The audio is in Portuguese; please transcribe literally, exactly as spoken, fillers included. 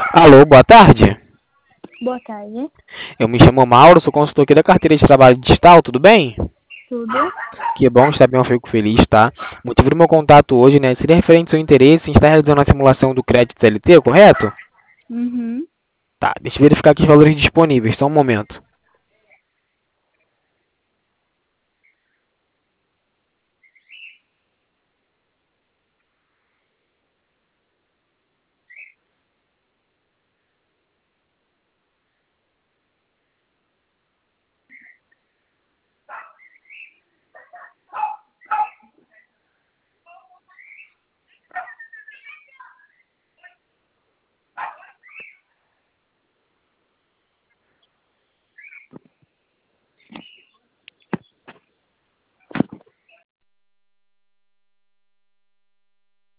Alô, boa tarde. Boa tarde. Eu me chamo Mauro, sou consultor aqui da carteira de trabalho digital, tudo bem? Tudo? Que bom, está bem, eu fico feliz, tá? O motivo do meu contato hoje, né, seria referente ao seu interesse em estar realizando a simulação do crédito C L T, correto? Uhum. Tá, deixa eu verificar aqui os valores disponíveis, só um momento.